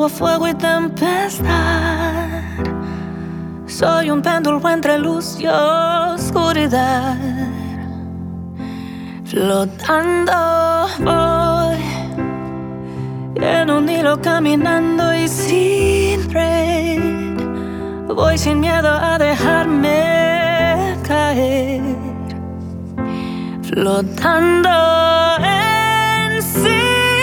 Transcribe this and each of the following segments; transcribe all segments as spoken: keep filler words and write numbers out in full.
hubo fuego y tempestad. Soy un péndulo entre luz y oscuridad. Flotando voy en un hilo, caminando y sin red. Voy sin miedo a dejarme caer. Flotando en silencio.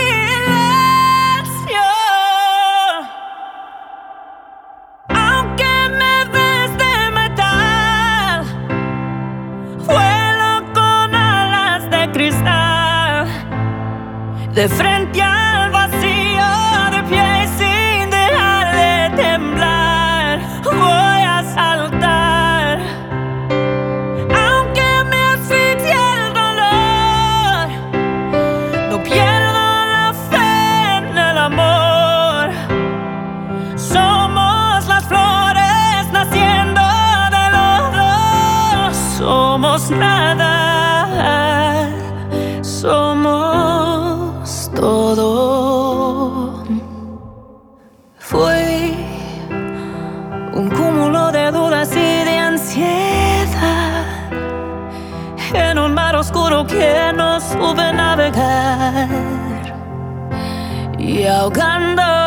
Aunque me ves de metal, vuelo con alas de cristal. De frente al vacío, de pie y sin dejar de temblar, voy a saltar. Aunque me asfixie el dolor, no pierdo la fe en el amor. Somos las flores naciendo de los dos. Somos nada, somos todo. Fui un cúmulo de dudas y de ansiedad en un mar oscuro que no supe navegar, y ahogando